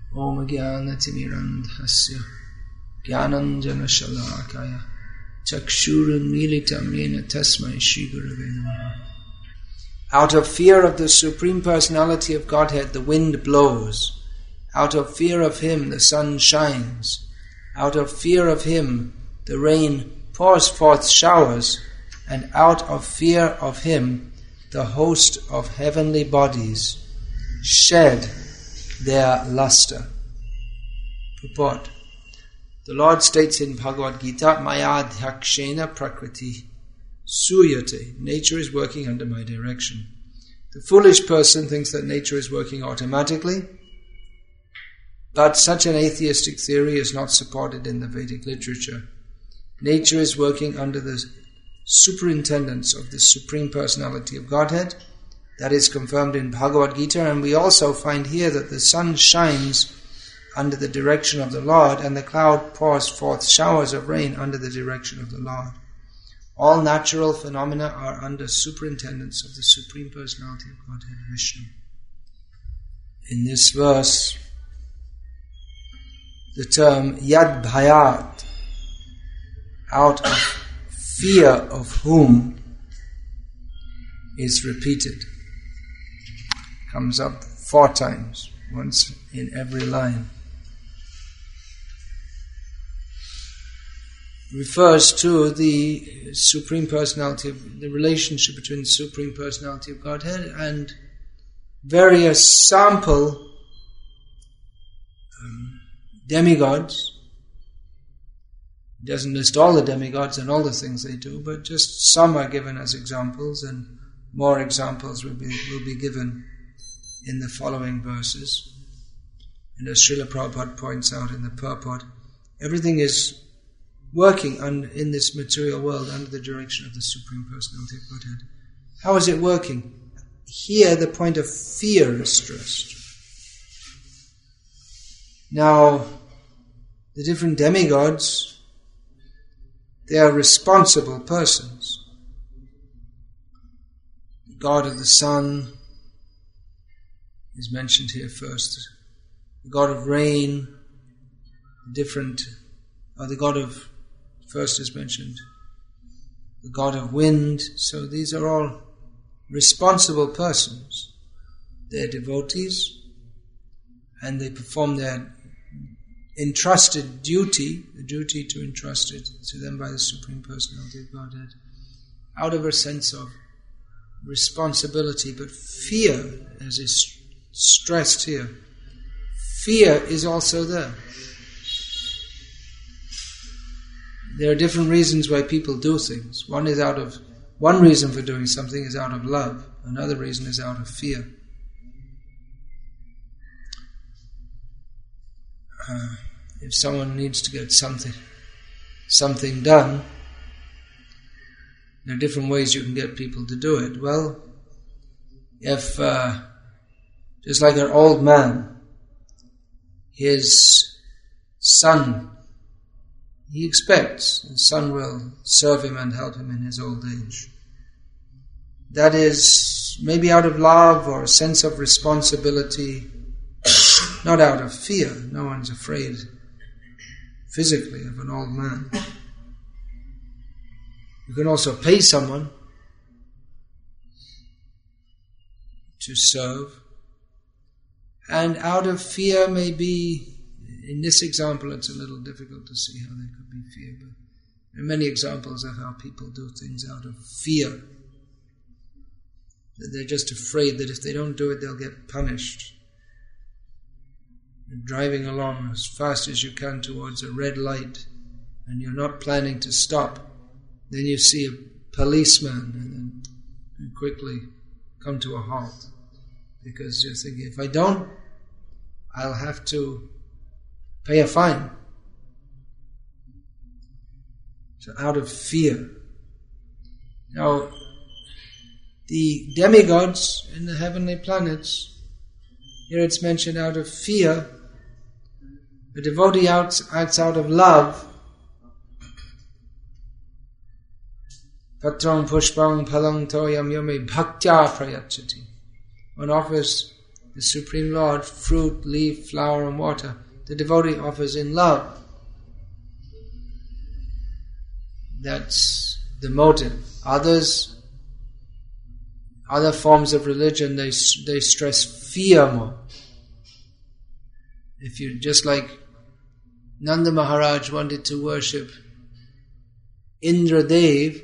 Om Jnanatirmirandhasya Jnananjana Shalakaya Chakshurun Militam Yena Tasmai Shri Gurave Namaha. Out of fear of the Supreme Personality of Godhead, the wind blows. Out of fear of Him, the sun shines. Out of fear of Him, the rain pours forth showers. And out of fear of Him, the host of heavenly bodies shed their luster. Purport. The Lord states in Bhagavad Gita, Maya Dhakshena Prakriti Suyate. Nature is working under my direction. The foolish person thinks that nature is working automatically, but such an atheistic theory is not supported in the Vedic literature. Nature is working under the superintendence of the Supreme Personality of Godhead. That is confirmed in Bhagavad Gita, and we also find here that the sun shines under the direction of the Lord, and the cloud pours forth showers of rain under the direction of the Lord. All natural phenomena are under superintendence of the Supreme Personality of Godhead, Vishnu. In this verse, the term Yad Bhayat, out of fear of whom, is repeated. Comes up 4 times, once in every line. Refers to the Supreme Personality, the relationship between the Supreme Personality of Godhead and various sample demigods. It doesn't list all the demigods and all the things they do, but just some are given as examples, and more examples will be given in the following verses. And as Srila Prabhupada points out in the purport, everything is working in this material world under the direction of the Supreme Personality of Godhead. How is it working? Here the point of fear is stressed. Now, the different demigods, they are responsible persons. The God of the sun is mentioned here first. The God of rain, the God of first is mentioned. The God of wind. So these are all responsible persons. They are devotees, and they perform their entrusted duty, the duty to entrust it to them by the Supreme Personality of Godhead, out of a sense of responsibility. But fear, as is stressed here, fear is also there. There are different reasons why people do things. One reason for doing something is out of love. Another reason is out of fear. If someone needs to get something done, there are different ways you can get people to do it. Well, if just like an old man, his son, he expects his son will serve him and help him in his old age. That is maybe out of love or a sense of responsibility, not out of fear. No one's afraid physically of an old man. You can also pay someone to serve. And out of fear, maybe, in this example it's a little difficult to see how there could be fear, but there are many examples of how people do things out of fear. That they're just afraid that if they don't do it, they'll get punished. You're driving along as fast as you can towards a red light, and you're not planning to stop. Then you see a policeman, and then you quickly come to a halt. Because you're thinking, if I don't, I'll have to pay a fine. So out of fear. Now, the demigods in the heavenly planets, here it's mentioned out of fear. The devotee acts out of love. Patram pushpam phalang toyam yame bhaktya prayachati. One offers the Supreme Lord fruit, leaf, flower and water. The devotee offers in love. That's the motive. Other forms of religion, they stress fear more. If you, just like Nanda Maharaj wanted to worship Indra Dev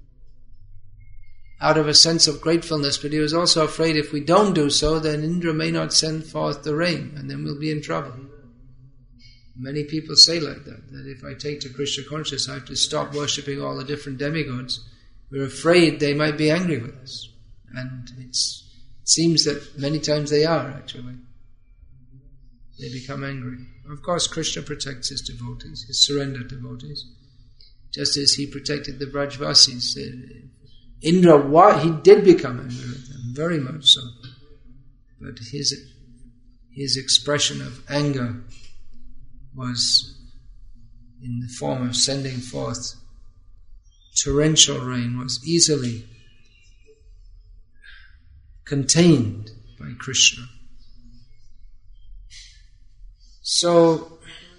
out of a sense of gratefulness, but he was also afraid if we don't do so, then Indra may not send forth the rain, and then we'll be in trouble. Many people say like that if I take to Krishna consciousness, I have to stop worshipping all the different demigods. We're afraid they might be angry with us. And it seems that many times they are, actually. They become angry. Of course, Krishna protects his devotees, his surrendered devotees, just as he protected the Brajvasis. Indra, he did become angry with them, very much so. But his expression of anger was in the form of sending forth torrential rain, was easily contained by Krishna. So,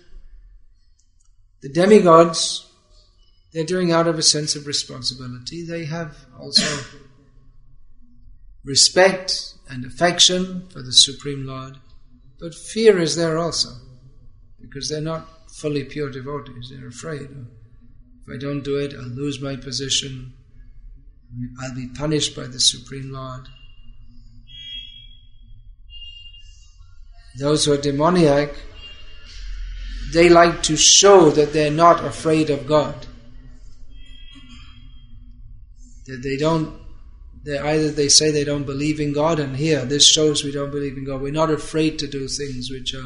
the demigods, they're doing out of a sense of responsibility. They have also respect and affection for the Supreme Lord, but fear is there also, because they're not fully pure devotees. They're afraid of, if I don't do it, I'll lose my position, I'll be punished by the Supreme Lord. Those who are demoniac, they like to show that they're not afraid of God. That they say they don't believe in God, and here, this shows we don't believe in God. We're not afraid to do things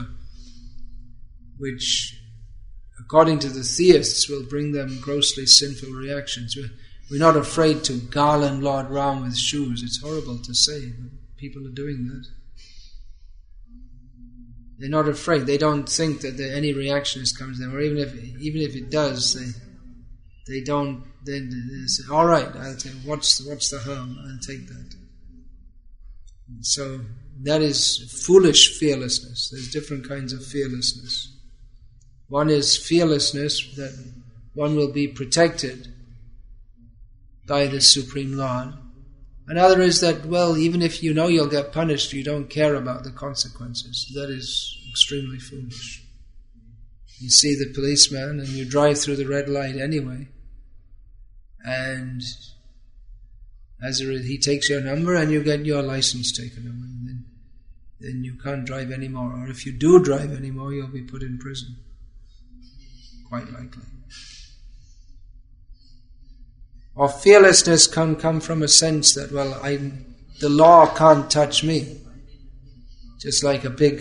which according to the theists will bring them grossly sinful reactions. We're not afraid to garland Lord Ram with shoes. It's horrible to say, but people are doing that. They're not afraid. They don't think that any reaction comes to them, or even if it does, they don't. Then they say, "All right, I'll take. What's the harm? I'll take that." So that is foolish fearlessness. There's different kinds of fearlessness. One is fearlessness that one will be protected by the Supreme Lord. Another is that, well, even if you know you'll get punished, you don't care about the consequences. That is extremely foolish. You see the policeman and you drive through the red light anyway, and he takes your number and you get your license taken away. Then you can't drive anymore. Or if you do drive anymore, you'll be put in prison. Quite likely. Or fearlessness can come from a sense that, well, the law can't touch me. Just like a big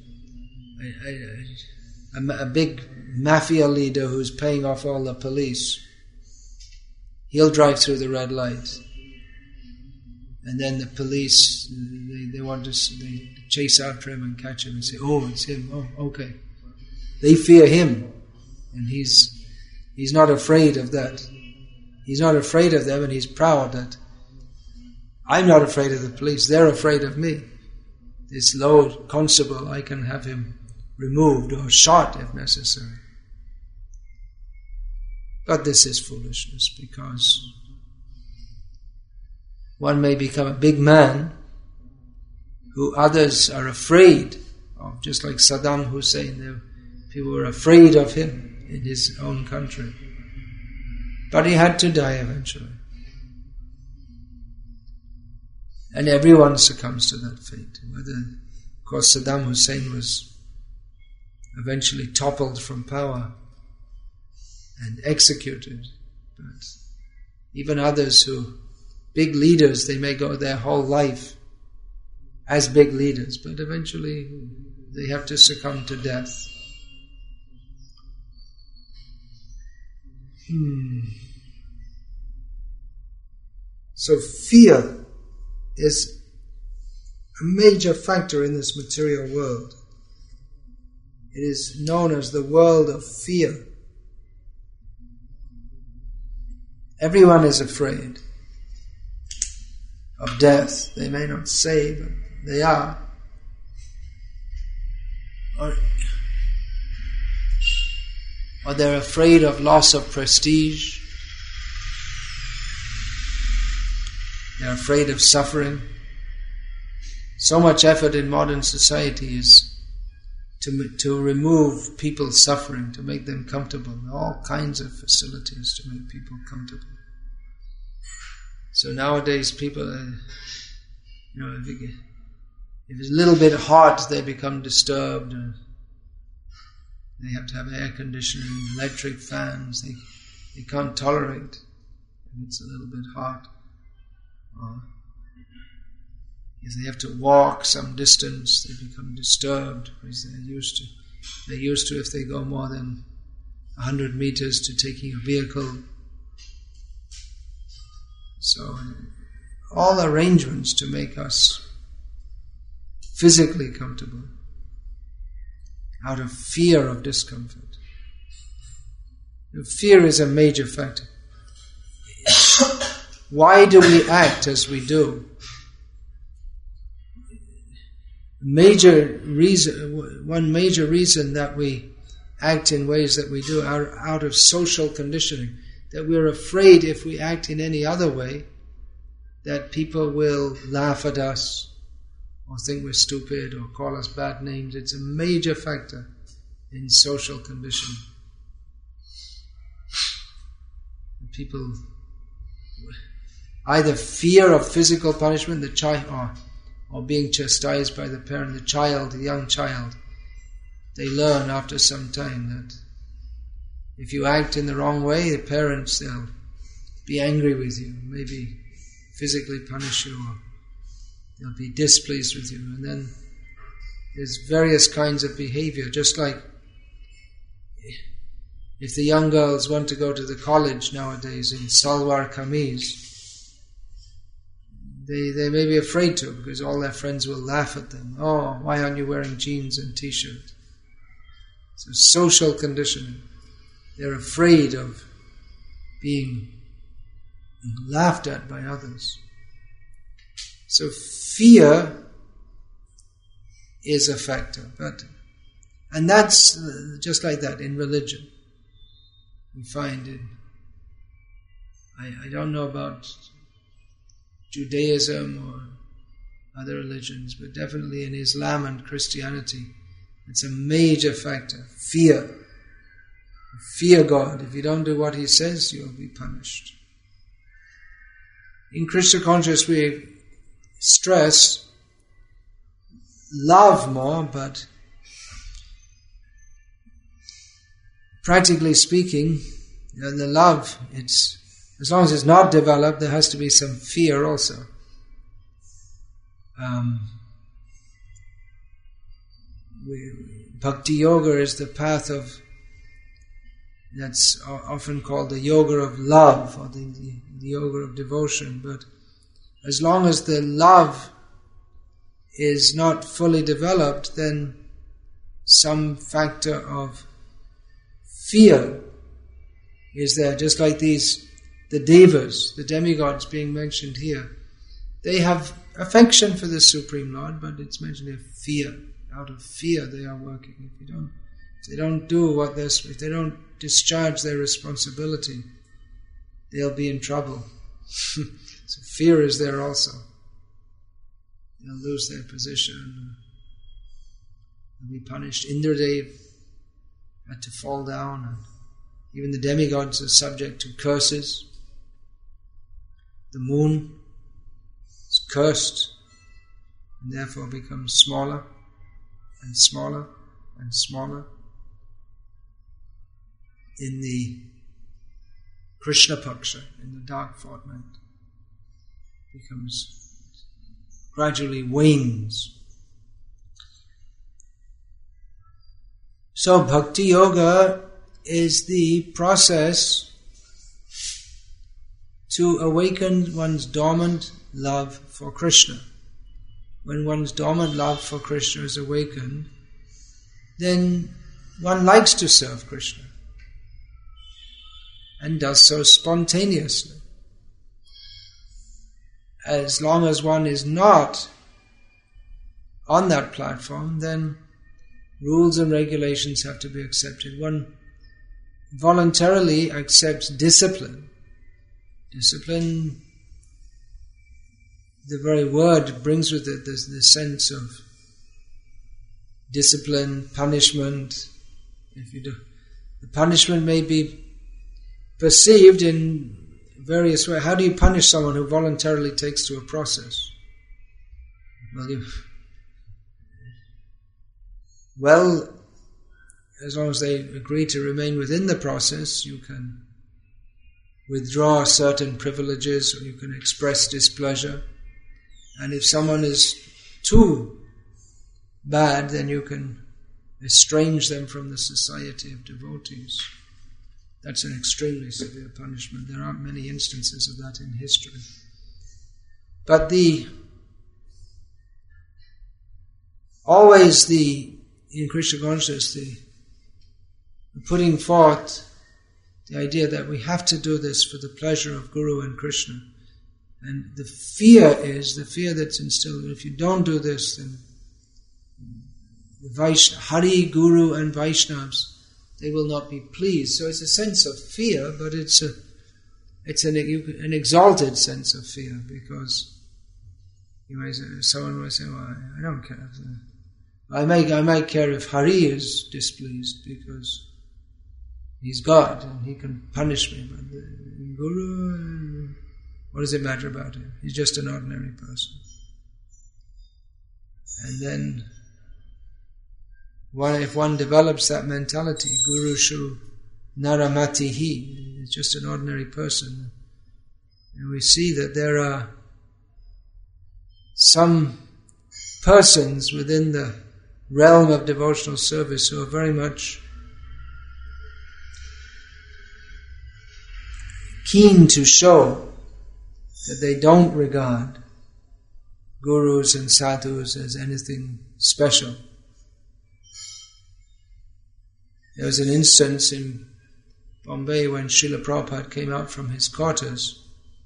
mafia leader who's paying off all the police. He'll drive through the red light. And then the police, they chase after him and catch him and say, "Oh, it's him. Oh, okay." They fear him. And he's not afraid of that. He's not afraid of them, and he's proud that I'm not afraid of the police, they're afraid of me. This low constable, I can have him removed or shot if necessary. But this is foolishness, because one may become a big man who others are afraid of, just like Saddam Hussein. People were afraid of him in his own country. But he had to die eventually. And everyone succumbs to that fate. Of course, Saddam Hussein was eventually toppled from power and executed. But even others big leaders, they may go their whole life as big leaders, but eventually they have to succumb to death. So fear is a major factor in this material world. It is known as the world of fear. Everyone is afraid of death. They may not say, but they are. or they're afraid of loss of prestige. They're afraid of suffering. So much effort in modern society is to remove people's suffering, to make them comfortable. All kinds of facilities to make people comfortable. So nowadays people, if it's a little bit hot, they become disturbed. They have to have air conditioning, electric fans. They can't tolerate if it's a little bit hot. If they have to walk some distance, they become disturbed because they're used to if they go more than 100 meters to taking a vehicle. So all arrangements to make us physically comfortable out of fear of discomfort. Fear is a major factor. Why do we act as we do? One major reason that we act in ways that we do are out of social conditioning, that we're afraid if we act in any other way that people will laugh at us or think we're stupid or call us bad names. It's a major factor in social conditioning. People either fear of physical punishment, or being chastised by the parent, the young child. They learn after some time that if you act in the wrong way, the parents, they'll be angry with you, maybe physically punish you, or they'll be displeased with you. And then there's various kinds of behavior, just like if the young girls want to go to the college nowadays in salwar kameez, they may be afraid to, because all their friends will laugh at them. Oh, why aren't you wearing jeans and t-shirt? So social conditioning. They're afraid of being laughed at by others. So fear is a factor. And that's just like that in religion. We find it. I don't know about Judaism or other religions, but definitely in Islam and Christianity, it's a major factor. Fear. Fear God. If you don't do what He says, you'll be punished. In Krishna consciousness, we stress love more, but practically speaking, the love, as long as it's not developed, there has to be some fear also. Bhakti yoga is the path that's often called the yoga of love, or the yoga of devotion. But as long as the love is not fully developed, then some factor of fear is there. Just like the devas, the demigods being mentioned here, they have affection for the Supreme Lord, but it's mentioned here fear. Out of fear they are working. If they don't do if they don't discharge their responsibility, they'll be in trouble. So fear is there also. They'll lose their position. They'll be punished. Indradev had to fall down, and even the demigods are subject to curses. The moon is cursed and therefore becomes smaller and smaller and smaller. In the Krishna Paksha, in the dark fortnight, becomes gradually wanes. So Bhakti Yoga is the process to awaken one's dormant love for Krishna. When one's dormant love for Krishna is awakened, then one likes to serve Krishna and does so spontaneously. As long as one is not on that platform, then rules and regulations have to be accepted. One voluntarily accepts discipline. Discipline, the very word brings with it the sense of discipline, punishment. If you do, the punishment may be perceived in various ways. How do you punish someone who voluntarily takes to a process? Well, as long as they agree to remain within the process, you can withdraw certain privileges, or you can express displeasure. And if someone is too bad, then you can estrange them from the society of devotees. That's an extremely severe punishment. There aren't many instances of that in history. But in Krishna consciousness, the putting forth the idea that we have to do this for the pleasure of Guru and Krishna. And the fear that's instilled, if you don't do this, then Hari, Guru and Vaishnavas, they will not be pleased. So it's a sense of fear, but it's an exalted sense of fear, because someone will say, well, I don't care. I might care if Hari is displeased, because he's God and he can punish me. But the Guru, what does it matter about him? He's just an ordinary person. And then, if one develops that mentality, Guru Shu Naramatihi, is just an ordinary person, and we see that there are some persons within the realm of devotional service who are very much keen to show that they don't regard gurus and sadhus as anything special. There was an instance in Bombay when Srila Prabhupada came out from his quarters,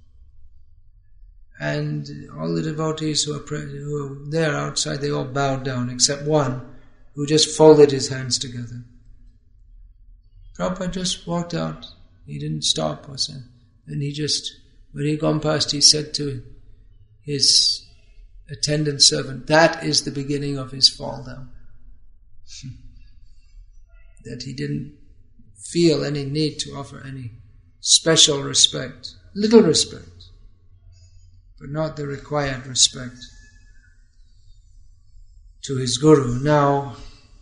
and all the devotees who were there outside, they all bowed down, except one who just folded his hands together. Prabhupada just walked out. He didn't stop or say. And when he'd gone past, he said to his attendant servant, that is the beginning of his fall down. That he didn't feel any need to offer any special respect. Little respect, but not the required respect to his Guru. Now,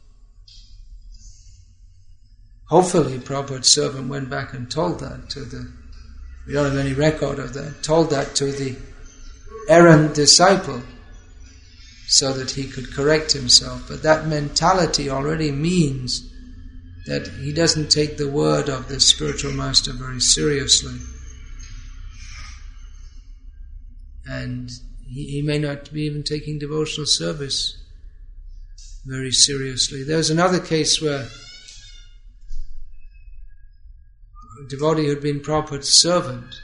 hopefully Prabhupada's servant went back and told that we don't have any record of that, told that to the errant disciple so that he could correct himself. But that mentality already means that he doesn't take the word of the spiritual master very seriously. And he may not be even taking devotional service very seriously. There was another case where a devotee who had been Prabhupada's servant,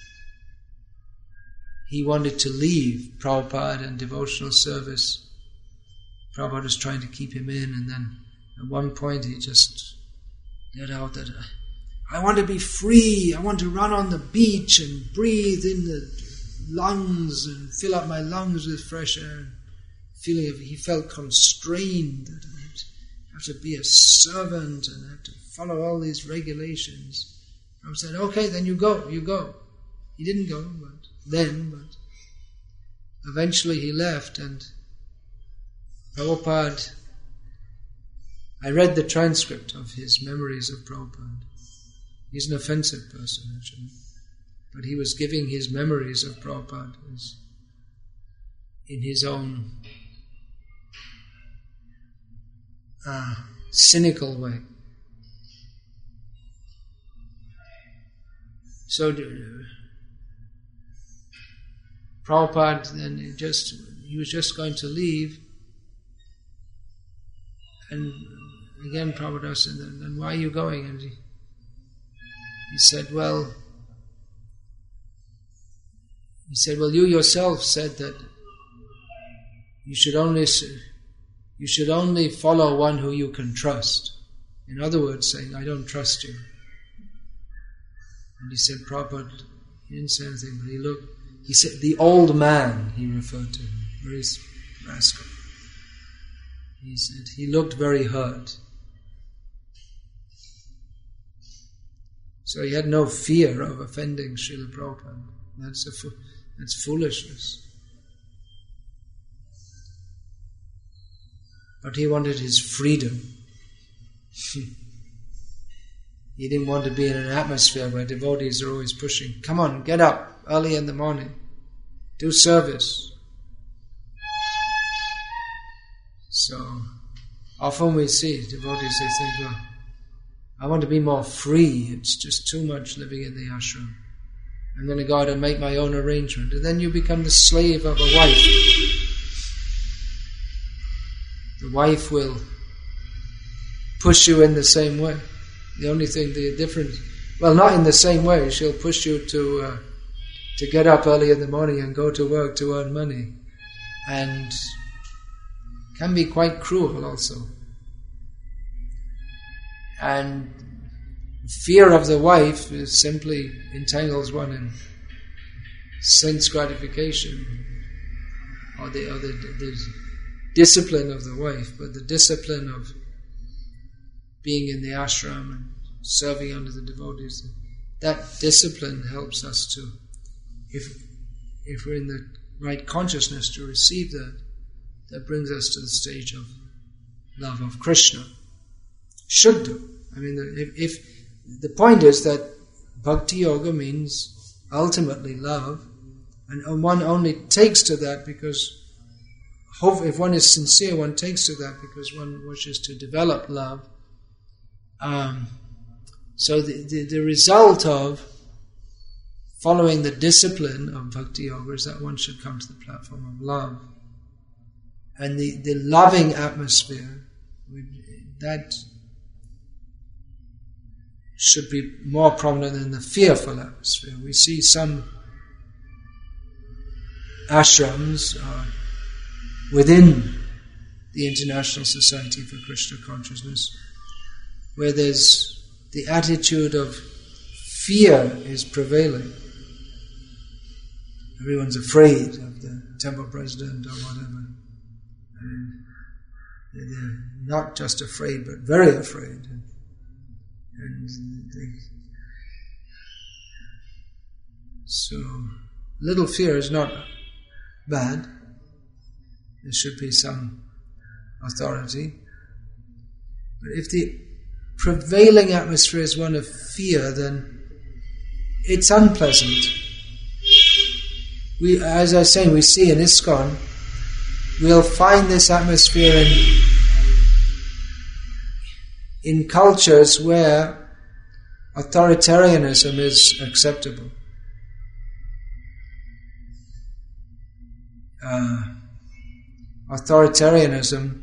he wanted to leave Prabhupada and devotional service. Prabhupada was trying to keep him in, and then at one point he just let out that, I want to be free, I want to run on the beach and breathe in the lungs and fill up my lungs with fresh air. He felt constrained that I have to be a servant and I have to follow all these regulations. I said, okay, then you go. He didn't go, but eventually he left, and Prabhupada, I read the transcript of his memories of Prabhupada. He's an offensive person, actually. But he was giving his memories of Prabhupada in his own cynical way. So Prabhupada then he was just going to leave, and again Prabhupada said, then why are you going? And he said, well, you yourself said that you should only you should only follow one who you can trust. In other words, saying, I don't trust you. And he said, Prabhupada, he didn't say anything, but he said, the old man, he referred to him, very rascal. He said, he looked very hurt. So he had no fear of offending Srila Prabhupada. That's foolishness. But he wanted his freedom. He didn't want to be in an atmosphere where devotees are always pushing, come on, get up early in the morning, do service. So often we see devotees, they think, well, I want to be more free, it's just too much living in the ashram. I'm going to go out and make my own arrangement. And then you become the slave of a wife. The wife will push you in the same way. The only thing, the difference, well, not in the same way. She'll push you to get up early in the morning and go to work to earn money, and can be quite cruel also. And fear of the wife is simply entangles one in sense gratification, or the discipline of the wife, but the discipline of being in the ashram and serving under the devotees, that discipline helps us to, if we're in the right consciousness to receive that brings us to the stage of love of Krishna. Should do. I mean, if the point is that bhakti yoga means ultimately love, and one only takes to that because, if one is sincere, one takes to that because one wishes to develop love. So the result of following the discipline of bhakti yoga is that one should come to the platform of love. And the loving atmosphere, that should be more prominent than the fearful atmosphere. We see some ashrams within the International Society for Krishna Consciousness where there's the attitude of fear is prevailing. Everyone's afraid of the temple president or whatever. And they're not just afraid, but very afraid. So, little fear is not bad. There should be some authority. But if the prevailing atmosphere is one of fear, then it's unpleasant. As I was saying, we see in ISKCON, we'll find this atmosphere in cultures where authoritarianism is acceptable. Authoritarianism,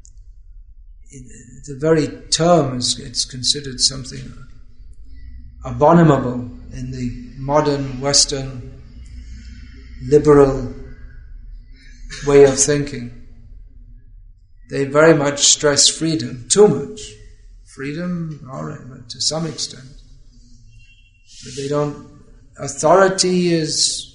the very term it's considered something abominable in the modern Western liberal way of thinking. They very much stress freedom, too much. Freedom, all right, but to some extent. But they don't. Authority is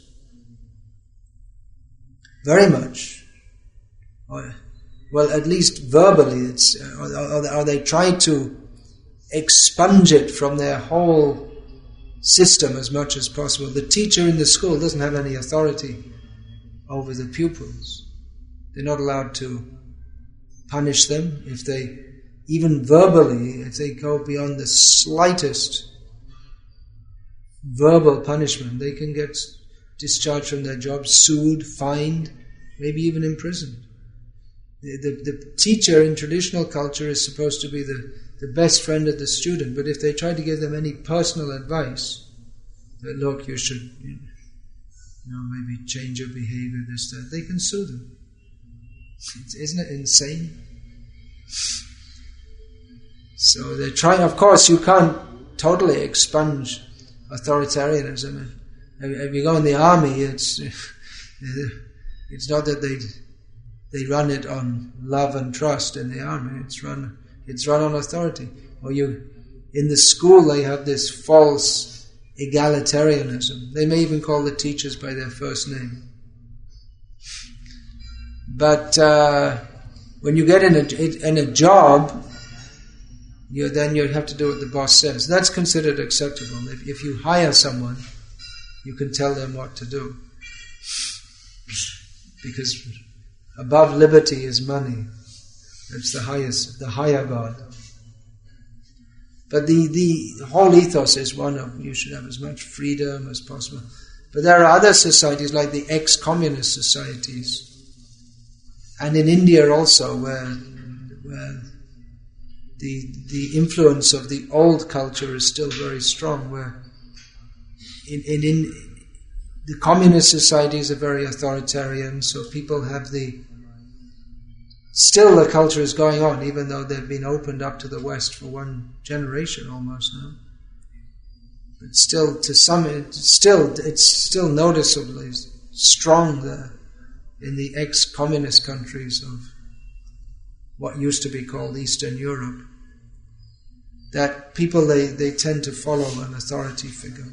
very much, well, at least verbally, or they try to expunge it from their whole system as much as possible. The teacher in the school doesn't have any authority over the pupils. They're not allowed to punish them if they, even verbally, if they go beyond the slightest verbal punishment, they can get discharged from their job, sued, fined, maybe even imprisoned. The teacher in traditional culture is supposed to be the best friend of the student, but if they try to give them any personal advice, that look, you should, maybe change your behavior, this, that, they can sue them. Isn't it insane? So they try, of course, you can't totally expunge authoritarianism. If you go in the army, it's not that they run it on love and trust in the army. It's run on authority. Or in the school they have this false egalitarianism. They may even call the teachers by their first name. But when you get in a job, then you have to do what the boss says. That's considered acceptable. If you hire someone, you can tell them what to do. Because above liberty is money. That's the higher God. But the whole ethos is one of you should have as much freedom as possible. But there are other societies like the ex-communist societies, and in India also, where the influence of the old culture is still very strong. Where in the communist societies are very authoritarian, so people have still the culture is going on, even though they've been opened up to the West for one generation almost now. But still, it's still noticeably strong there in the ex-communist countries of what used to be called Eastern Europe. That people they tend to follow an authority figure.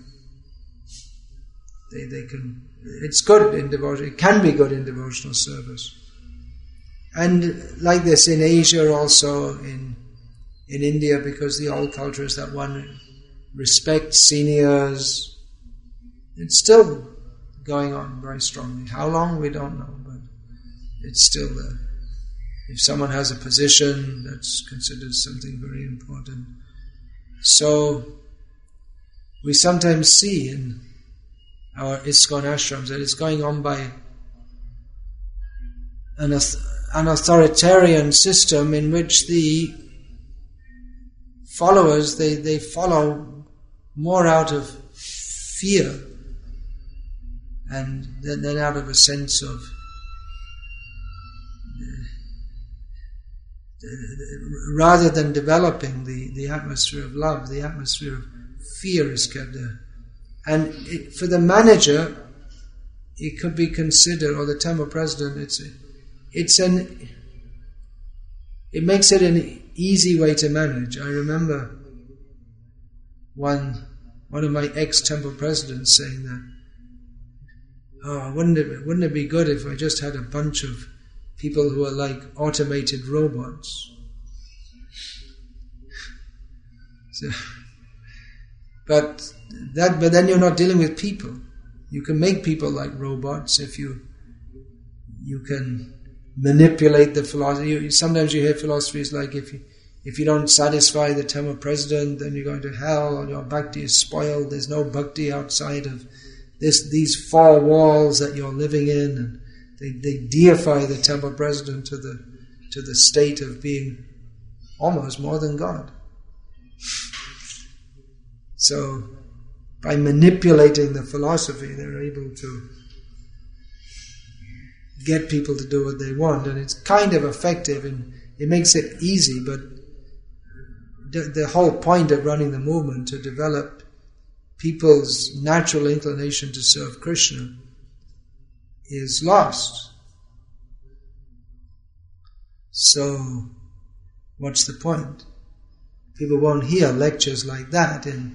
They can. It's good in devotion. It can be good in devotional service. And like this in Asia also, in India, because the old culture is that one respects seniors. It's still going on very strongly. How long, we don't know, but it's still there. If someone has a position, that's considered something very important. So, we sometimes see in our ISKCON ashrams that it's going on by an authoritarian system in which the followers, they follow more out of fear and then out of a sense of rather than developing the atmosphere of love, the atmosphere of fear is kept there. And for the manager, it could be considered, or the temple president, it makes it an easy way to manage. I remember one of my ex-temple presidents saying that, wouldn't it be good if I just had a bunch of people who are like automated robots? So, but then you're not dealing with people. You can make people like robots if you can manipulate the philosophy. Sometimes you hear philosophies like if you don't satisfy the temple president, then you're going to hell, or your bhakti is spoiled. There's no bhakti outside of these four walls that you're living in, and they deify the temple president to the state of being almost more than God. So, by manipulating the philosophy, they're able to get people to do what they want, and it's kind of effective, and it makes it easy, but the whole point of running the movement, to develop people's natural inclination to serve Krishna, is lost. So, what's the point? People won't hear lectures like that in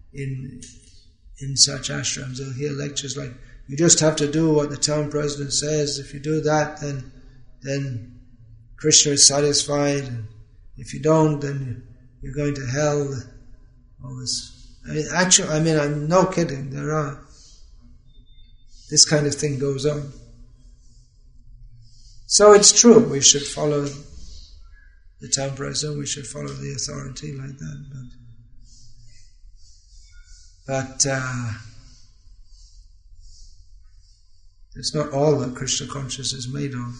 such ashrams. They'll hear lectures like, you just have to do what the town president says. If you do that, then Krishna is satisfied. And if you don't, then you're going to hell. All this. I'm no kidding. This kind of thing goes on. So it's true. We should follow the town president. We should follow the authority like that. But it's not all that Krishna consciousness is made of.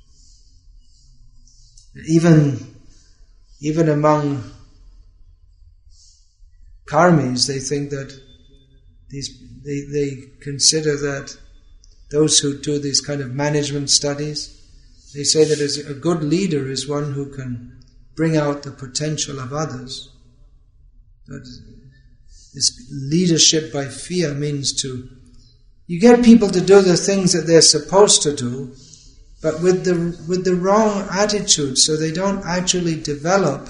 Even among karmis, they think that they consider that those who do these kind of management studies, they say that as a good leader is one who can bring out the potential of others. But this leadership by fear means you get people to do the things that they're supposed to do, but with the wrong attitude, so they don't actually develop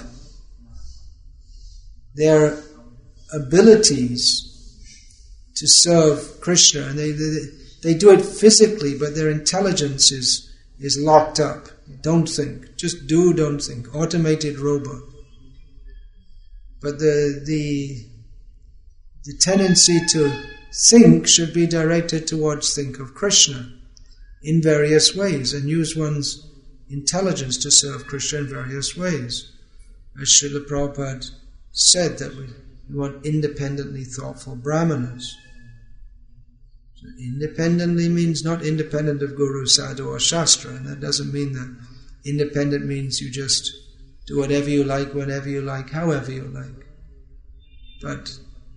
their abilities to serve Krishna, and they do it physically, but their intelligence is locked up. Don't think, just do, don't think. Automated robot. But the tendency to think should be directed towards think of Krishna in various ways, and use one's intelligence to serve Krishna in various ways. As Srila Prabhupada said, that we want independently thoughtful brahmanas. So independently means not independent of Guru, Sadhu or Shastra, and that doesn't mean that independent means you just do whatever you like, whenever you like, however you like. But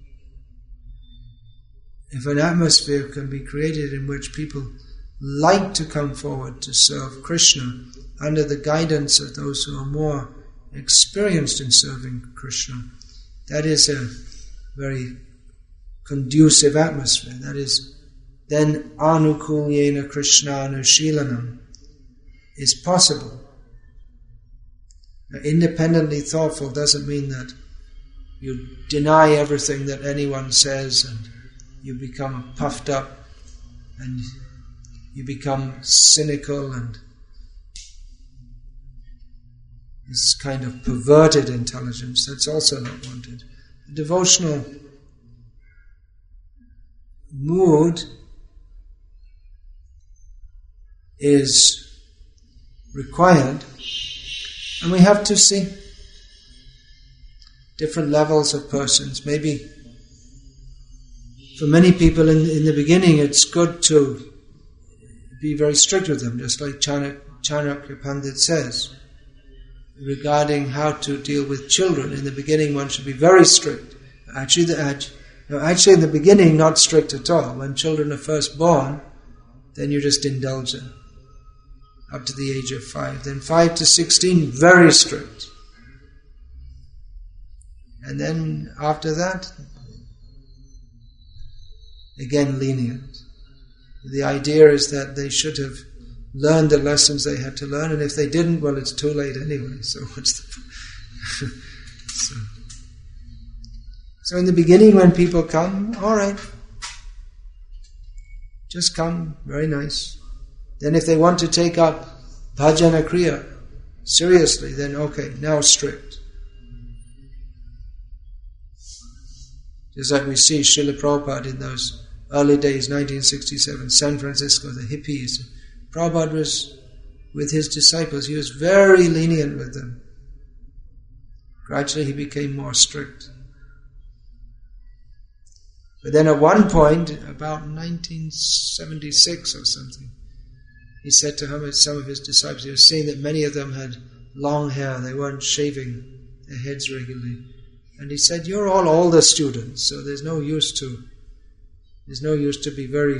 if an atmosphere can be created in which people like to come forward to serve Krishna under the guidance of those who are more experienced in serving Krishna, that is a very conducive atmosphere. That is, then anukulyena krishnanushilanam is possible. Now, independently thoughtful doesn't mean that you deny everything that anyone says and you become puffed up and you become cynical, and this kind of perverted intelligence. That's also not wanted. The devotional mood is required, and we have to see different levels of persons. Maybe for many people in the beginning it's good to be very strict with them, just like Chanakya Pandit says regarding how to deal with children. In the beginning one should be very strict. Actually in the beginning not strict at all. When children are first born, then you just indulge them up to the age of 5. Then 5 to 16, very strict. And then after that, again lenient. The idea is that they should have learned the lessons they had to learn, and if they didn't, well, it's too late anyway, so what's the So in the beginning when people come, all right, just come, very nice. Then if they want to take up bhajana kriya seriously, then okay, now strict. Just like we see Srila Prabhupada in those early days, 1967, San Francisco, the hippies. Prabhupada was with his disciples. He was very lenient with them. Gradually he became more strict. But then at one point, about 1976 or something, he said to some of his disciples, he was seeing that many of them had long hair, they weren't shaving their heads regularly. And he said, you're all older students, so there's no use to be very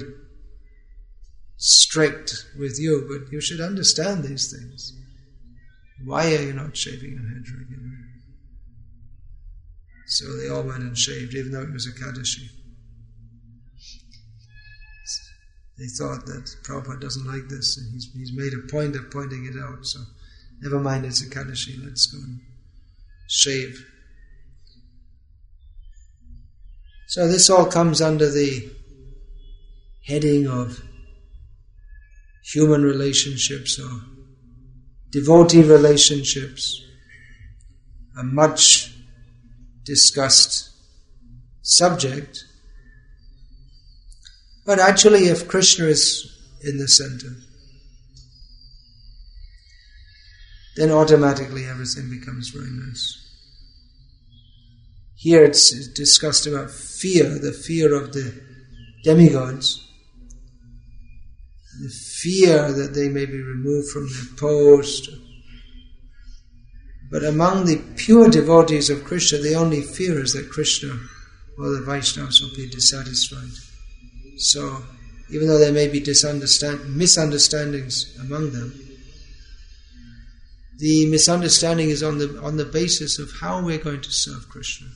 strict with you, but you should understand these things. Why are you not shaving your head regularly? So they all went and shaved, even though it was Ekadashi. They thought that Prabhupada doesn't like this, and he's made a point of pointing it out, so never mind, it's Ekadashi, let's go and shave. So this all comes under the heading of human relationships or devotee relationships, a much discussed subject. But actually, if Krishna is in the center, then automatically everything becomes very nice. Here it's discussed about fear, the fear of the demigods, the fear that they may be removed from their post. But among the pure devotees of Krishna, the only fear is that Krishna or the Vaishnavas will be dissatisfied. So, even though there may be misunderstandings among them, the misunderstanding is on the basis of how we're going to serve Krishna.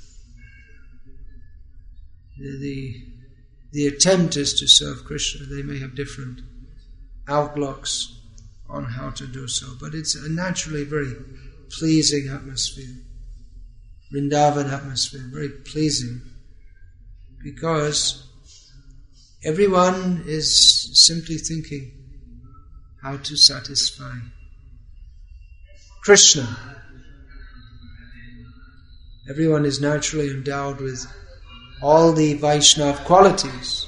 The attempt is to serve Krishna. They may have different outlooks on how to do so. But it's a naturally very pleasing atmosphere. Vrindavan atmosphere, very pleasing. Because everyone is simply thinking how to satisfy Krishna. Everyone is naturally endowed with all the Vaishnava qualities.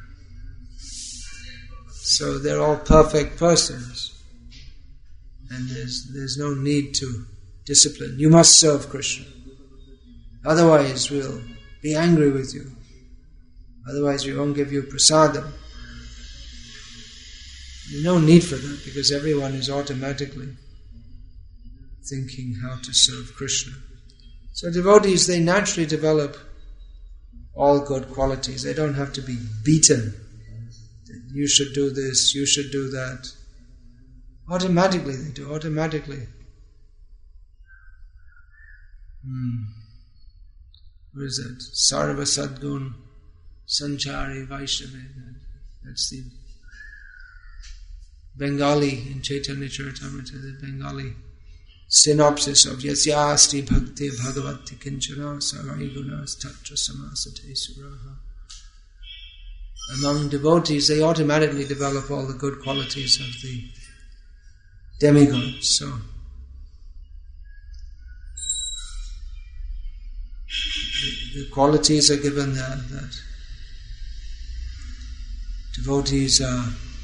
So they're all perfect persons. And there's no need to discipline. You must serve Krishna. Otherwise we'll be angry with you. Otherwise we won't give you prasadam. There's no need for that because everyone is automatically thinking how to serve Krishna. So devotees, they naturally develop all good qualities. They don't have to be beaten. You should do this, you should do that. Automatically they do, automatically. What is that? Sarva Sadgun Sanchari Vaishnavi. That's the Bengali in Chaitanya Charitamrita, the Bengali synopsis of Yasyasti Bhakti Bhagavati Kinchana Sarai Gunas Tatra Samasate Suraha. Among devotees, they automatically develop all the good qualities of the demigods. So the qualities are given there that devotees are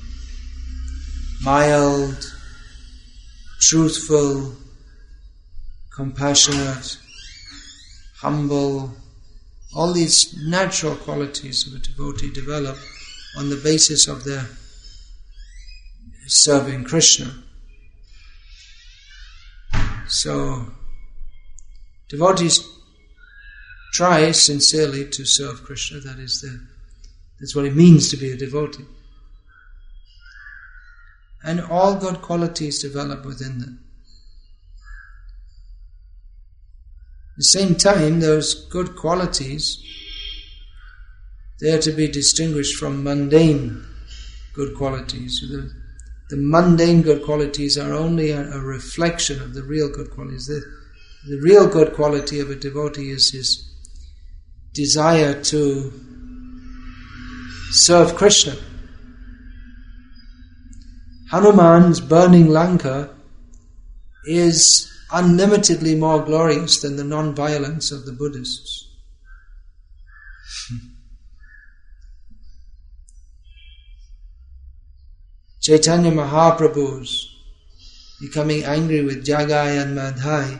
mild, truthful, compassionate, humble. All these natural qualities of a devotee develop on the basis of their serving Krishna. So, devotees try sincerely to serve Krishna. That's what it means to be a devotee. And all good qualities develop within them. At the same time, those good qualities, they are to be distinguished from mundane good qualities. The mundane good qualities are only a reflection of the real good qualities. The real good quality of a devotee is his desire to serve Krishna. Hanuman's burning Lanka is unlimitedly more glorious than the non-violence of the Buddhists. Chaitanya Mahaprabhu's becoming angry with Jagai and Madhai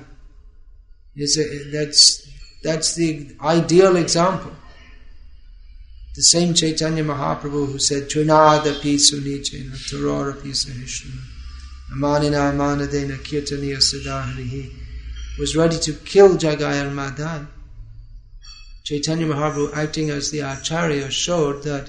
that's the ideal example. The same Chaitanya Mahaprabhu who said, Chunadapi sunichena tarorapi sahishna amanina amanadena kirtaniya sadaharihi, was ready to kill Jagai and Madhai. Chaitanya Mahaprabhu, acting as the Acharya, showed that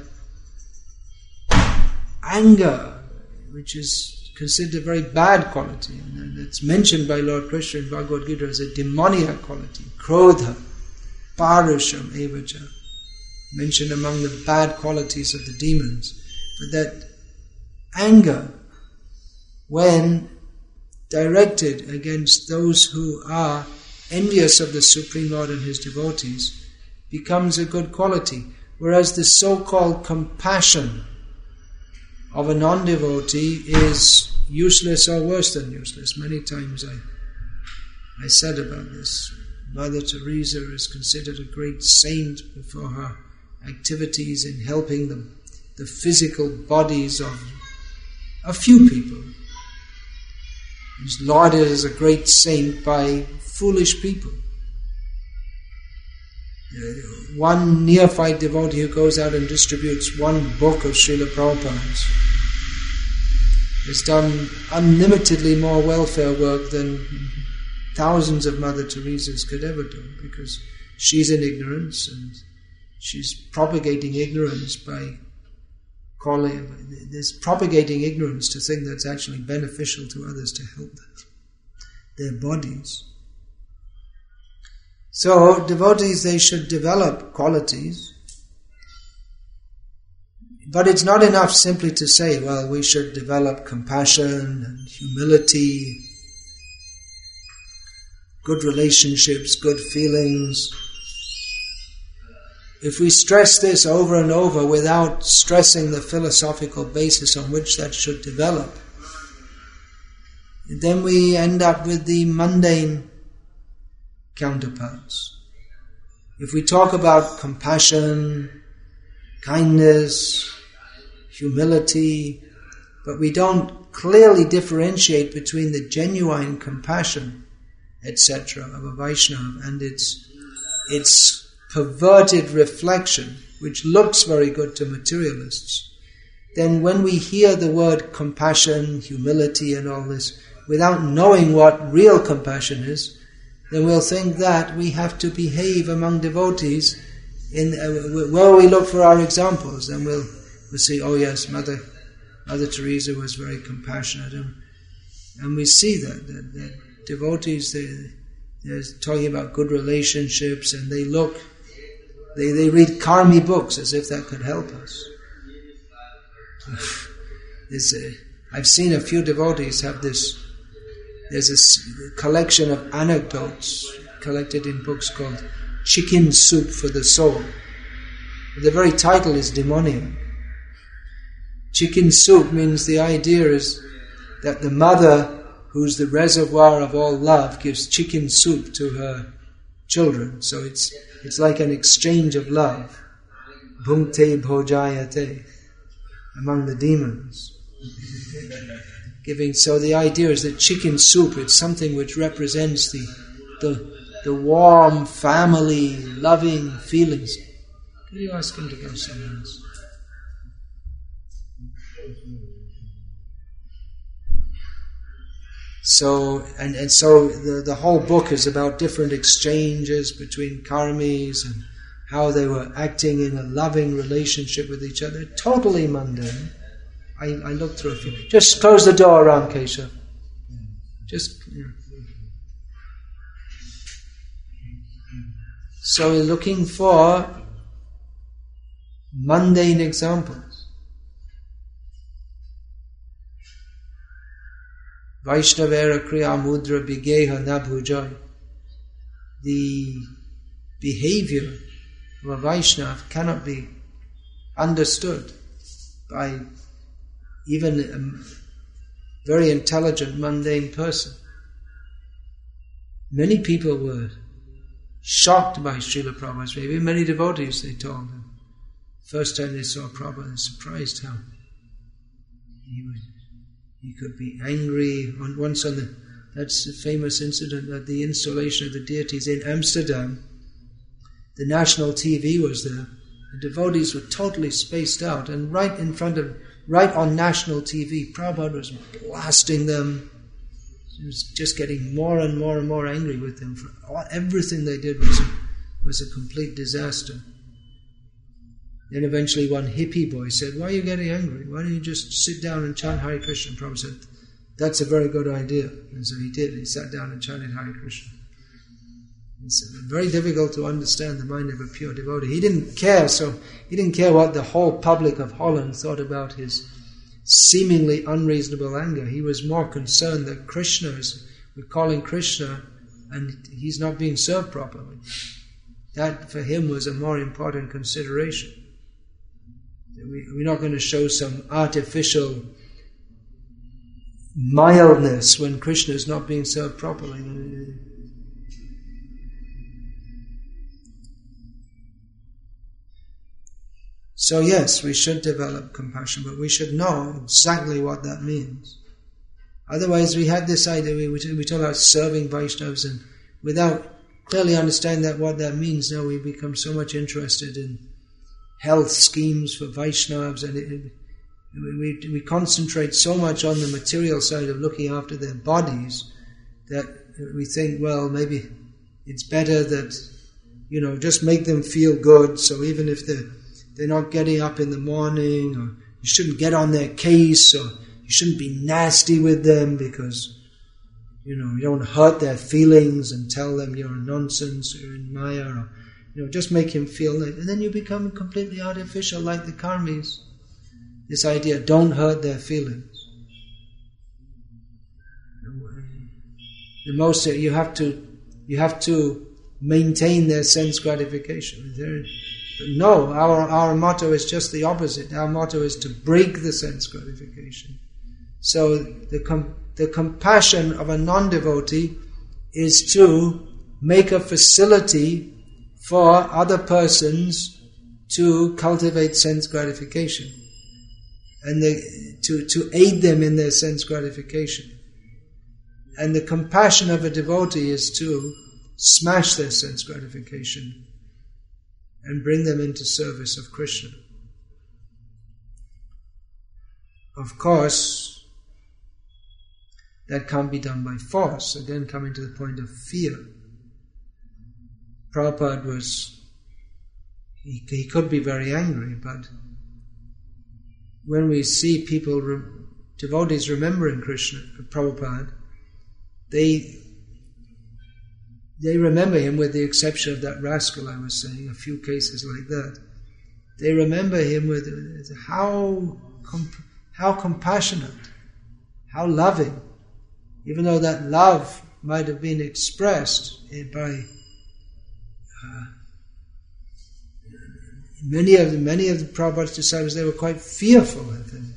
anger, which is considered a very bad quality, and it's mentioned by Lord Krishna in Bhagavad Gita as a demoniac quality, krodha, parusham evacha, mentioned among the bad qualities of the demons. But that anger, when directed against those who are envious of the Supreme Lord and His devotees, becomes a good quality. Whereas the so-called compassion of a non-devotee is useless or worse than useless. Many times I said about this. Mother Teresa is considered a great saint for her activities in helping the physical bodies of a few people. She's lauded as a great saint by foolish people. One neophyte devotee who goes out and distributes one book of Srila Prabhupada's has done unlimitedly more welfare work than thousands of Mother Teresas could ever do, because she's in ignorance and she's propagating ignorance by propagating ignorance to think that's actually beneficial to others to help their bodies. So devotees, they should develop qualities. It But it's not enough simply to say, well, we should develop compassion and humility, good relationships, good feelings. If we stress this over and over without stressing the philosophical basis on which that should develop, then we end up with the mundane counterparts. If we talk about compassion, kindness, humility, but we don't clearly differentiate between the genuine compassion, etc., of a Vaishnava and its perverted reflection, which looks very good to materialists, then when we hear the word compassion, humility and all this, without knowing what real compassion is, then we'll think that we have to behave among devotees where we look for our examples, then we'll see, oh yes, Mother Teresa was very compassionate, and we see that devotees, they're talking about good relationships, and they read karmi books as if that could help us. I've seen a few devotees have this. There's a collection of anecdotes collected in books called Chicken Soup for the Soul. The very title is demoniac. Chicken soup means the idea is that the mother, who's the reservoir of all love, gives chicken soup to her children. So it's like an exchange of love. Bhungte bhojayate, among the demons. So the idea is that chicken soup, it's something which represents the warm, family, loving feelings. Can you ask him to go somewhere else? So the whole book is about different exchanges between karmis and how they were acting in a loving relationship with each other. Totally mundane. I looked through a few. Just close the door around Keshav. Just. So we're looking for mundane examples. Vaishnavera kriya mudra bigeha nabhujai. The behavior of a Vaishnava cannot be understood by even a very intelligent, mundane person. Many people were shocked by Srila Prabhupada's behavior. Many devotees, they told them. First time they saw Prabhupada, they were surprised how he could be angry. That's the famous incident at the installation of the deities in Amsterdam. The national TV was there. The devotees were totally spaced out, and right on national TV, Prabhupada was blasting them. He was just getting more and more and more angry with them. Everything they did was a complete disaster. Then eventually one hippie boy said, "Why are you getting angry? Why don't you just sit down and chant Hare Krishna?" And Prabhupada said, "That's a very good idea." And so he did. He sat down and chanted Hare Krishna. It's very difficult to understand the mind of a pure devotee. He didn't care what the whole public of Holland thought about his seemingly unreasonable anger. He was more concerned that we're calling Krishna and he's not being served properly. That for him was a more important consideration. We're not going to show some artificial mildness when Krishna is not being served properly. So yes, we should develop compassion, but we should know exactly what that means. Otherwise, we had this idea, we talk about serving Vaishnavas, and without clearly understanding what that means, now we become so much interested in health schemes for Vaishnavas, and we concentrate so much on the material side of looking after their bodies that we think, well, maybe it's better that, just make them feel good, so even if they're not getting up in the morning, or you shouldn't get on their case, or you shouldn't be nasty with them because, you don't hurt their feelings and tell them you're a nonsense, you're in Maya, or, just make him feel nice. And then you become completely artificial like the karmis. This idea, don't hurt their feelings. The most you have to maintain their sense gratification. No, our motto is just the opposite. Our motto is to break the sense gratification. So the compassion of a non-devotee is to make a facility for other persons to cultivate sense gratification and to aid them in their sense gratification. And the compassion of a devotee is to smash their sense gratification and bring them into service of Krishna. Of course, that can't be done by force. Again, coming to the point of fear. Prabhupada he could be very angry, but when we see people, devotees remembering Krishna, Prabhupada, they remember him, with the exception of that rascal I was saying, a few cases like that. They remember him with how compassionate, how loving, even though that love might have been expressed by many of the Prabhupada's disciples. They were quite fearful of him.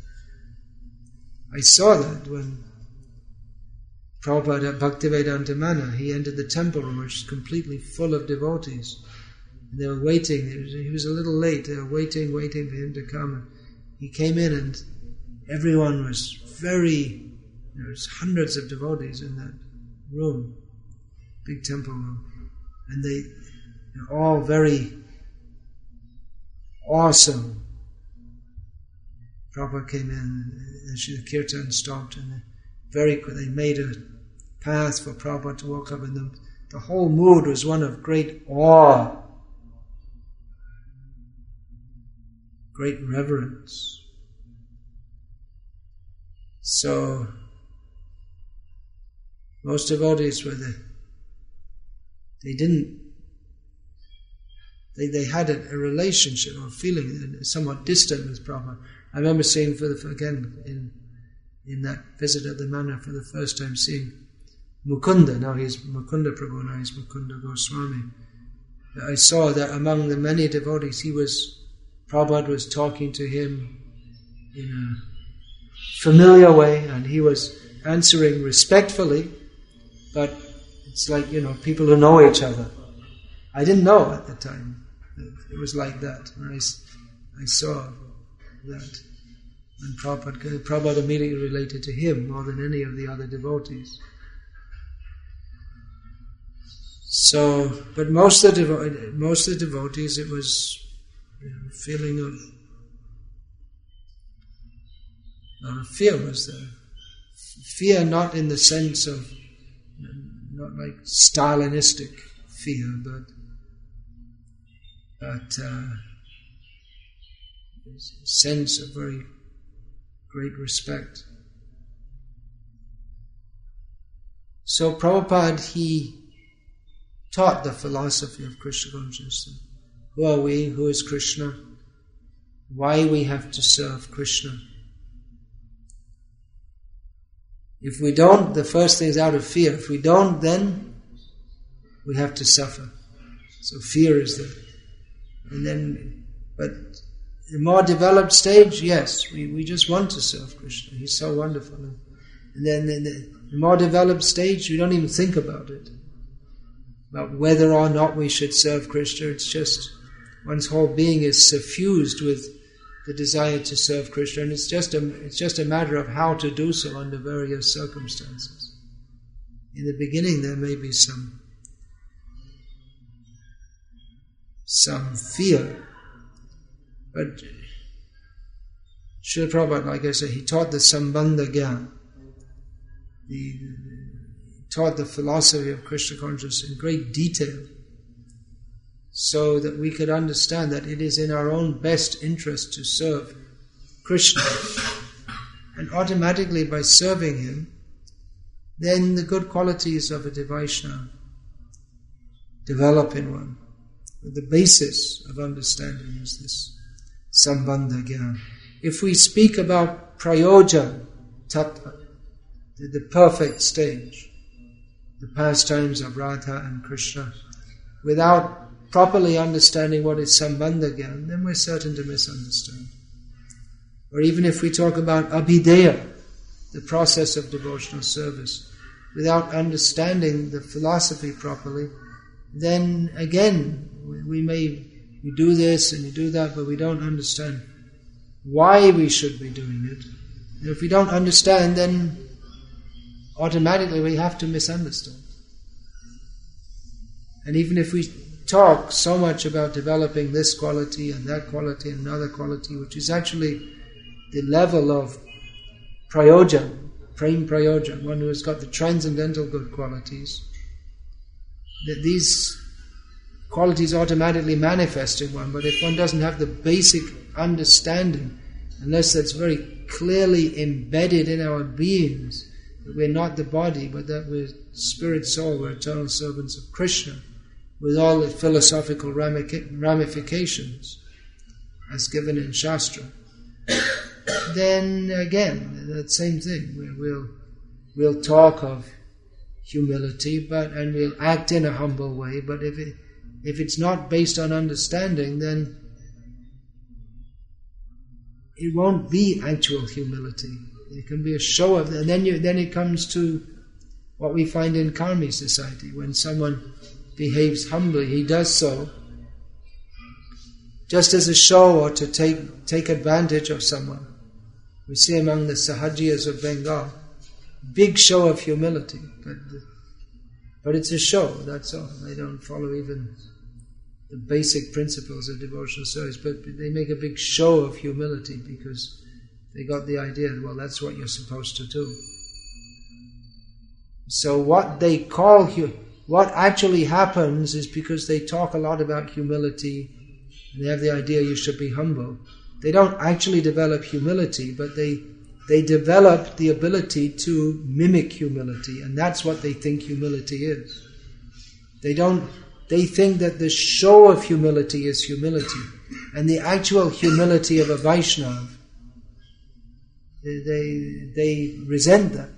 I saw that when Prabhupada at Bhaktivedanta Manor, he entered the temple room, which was completely full of devotees. And they were waiting. He was a little late. They were waiting for him to come. He came in and everyone was there was hundreds of devotees in that room, big temple room. And they were all very awesome. Prabhupada came in, and the kirtan stopped, and they made a path for Prabhupada to walk up, and the whole mood was one of great awe, great reverence. So, most devotees they had a relationship or feeling somewhat distant with Prabhupada. I remember seeing in that visit at the manor for the first time, seeing Mukunda. Now he's Mukunda Prabhu, now he's Mukunda Goswami. I saw that among the many devotees, Prabhupada was talking to him in a familiar way, and he was answering respectfully, but it's like, people who know each other. I didn't know at the time that it was like that. And I saw that. And Prabhupada immediately related to him more than any of the other devotees. So, but most of the devotees, it was a feeling of fear was there. Fear not in the sense of, not like Stalinistic fear, but sense of very great respect. So Prabhupada, he taught the philosophy of Krishna consciousness. Who are we? Who is Krishna? Why we have to serve Krishna? If we don't, the first thing is out of fear. If we don't, then we have to suffer. So fear is there. And then, but the more developed stage, yes, we just want to serve Krishna. He's so wonderful. And then in the more developed stage, we don't even think about it, about whether or not we should serve Krishna. It's just one's whole being is suffused with the desire to serve Krishna, and it's just a matter of how to do so under various circumstances. In the beginning, there may be some fear, but Srila Prabhupada, like I said, he taught the Sambandha Gyan. He taught the philosophy of Krishna consciousness in great detail, so that we could understand that it is in our own best interest to serve Krishna. And automatically, by serving him, then the good qualities of a Vaishnava develop in one. The basis of understanding is this Sambandha Gyan. if we speak about prayoja tattva, the perfect stage, the pastimes of Radha and Krishna, without properly understanding what is Sambandha Gyan, then we're certain to misunderstand. Or even if we talk about Abhideya, the process of devotional service, without understanding the philosophy properly, then again, we do this and we do that, but we don't understand why we should be doing it. And if we don't understand, then automatically we have to misunderstand. And even if we talk so much about developing this quality and that quality and another quality, which is actually the level of prayoja, prem prayoja, one who has got the transcendental good qualities, that these qualities automatically manifest in one. But if one doesn't have the basic understanding, unless that's very clearly embedded in our beings, that we're not the body, but that we're spirit, soul, we're eternal servants of Krishna, with all the philosophical ramifications as given in Shastra, then again, that same thing. We'll talk of humility, and we'll act in a humble way, but if it's not based on understanding, then it won't be actual humility. It can be a show of, and then it comes to what we find in Karmi society. When someone behaves humbly, he does so just as a show or to take advantage of someone. We see among the Sahajiyas of Bengal, big show of humility, but it's a show, that's all. They don't follow even the basic principles of devotional service, but they make a big show of humility because they got the idea that, well, that's what you're supposed to do. So what actually happens is, because they talk a lot about humility and they have the idea you should be humble, they don't actually develop humility, but they develop the ability to mimic humility, and that's what they think humility is. They think that the show of humility is humility, and the actual humility of a Vaishnava, they resent that.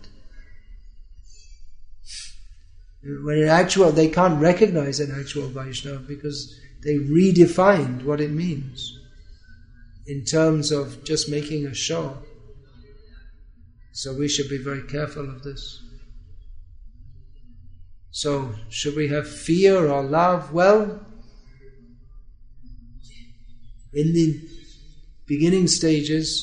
When in actual, they can't recognize an actual Vaishnava because they redefined what it means in terms of just making a show. So we should be very careful of this. So, should we have fear or love? Well, in the beginning stages,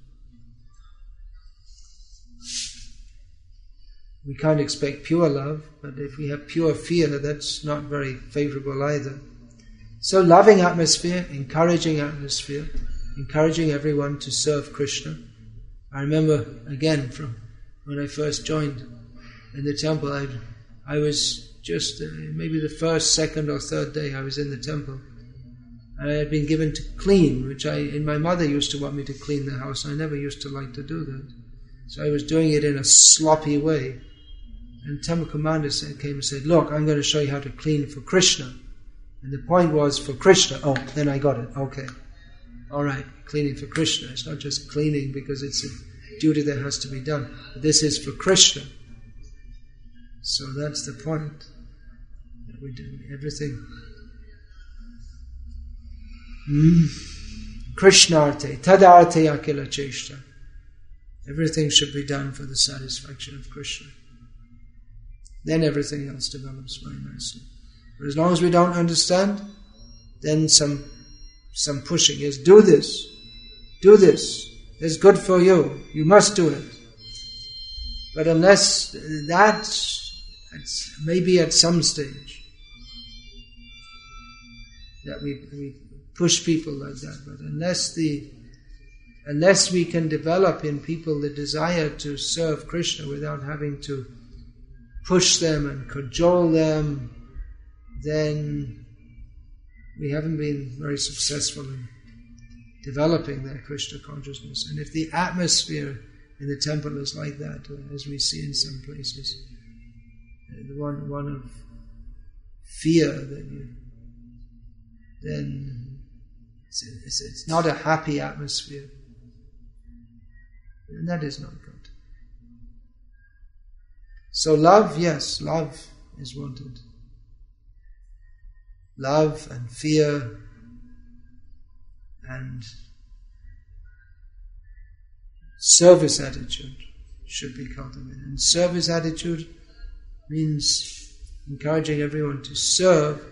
we can't expect pure love, but if we have pure fear, that's not very favorable either. So, loving atmosphere, encouraging everyone to serve Krishna. I remember, again, from when I first joined in the temple, I was just, maybe the first, second or third day I was in the temple, and I had been given to clean, and my mother used to want me to clean the house. I never used to like to do that. So I was doing it in a sloppy way. And temple commander came and said, look, I'm going to show you how to clean for Krishna. And the point was for Krishna. Oh, then I got it. Okay. All right, cleaning for Krishna. It's not just cleaning because it's a duty that has to be done. This is for Krishna. So that's the point. That we do everything. Krishnarte, tadarte akila cheshta. Everything should be done for the satisfaction of Krishna. Then everything else develops very nicely. But as long as we don't understand, then some pushing is, do this, it's good for you, you must do it. But unless that's maybe at some stage that we push people like that, but unless we can develop in people the desire to serve Krishna without having to push them and cajole them, then we haven't been very successful in developing their Krishna consciousness. And if the atmosphere in the temple is like that, as we see in some places, one of fear, then it's not a happy atmosphere. And that is not good. So love, yes, love is wanted. Love and fear and service attitude should be cultivated. And service attitude means encouraging everyone to serve,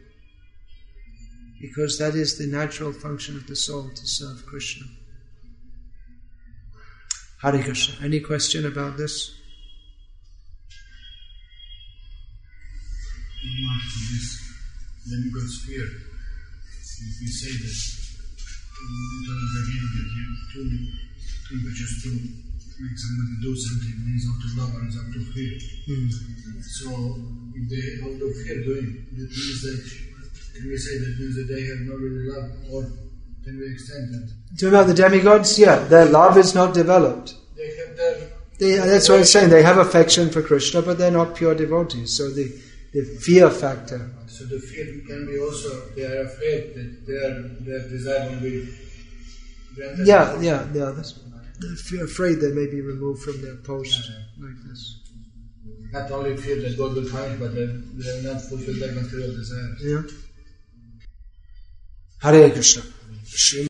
because that is the natural function of the soul, to serve Krishna. Hare Krishna. Any question about this? This demigod's fear. If we say that just to make somebody do something is out of love and is out of fear. So if they out of fear doing, that means that, can we say that means that they have not really love, or can we extend that? Talking about the demigods, yeah, their love is not developed. They have their... That's what I'm saying, they have affection for Krishna, but they're not pure devotees. So the fear factor. So the fear can be also, they are afraid that their desire will be granted. Yeah. They're afraid they may be removed from their post like this. Not only fear that God will punish, but they have not fulfilled their material desires. Yeah. Hare Krishna.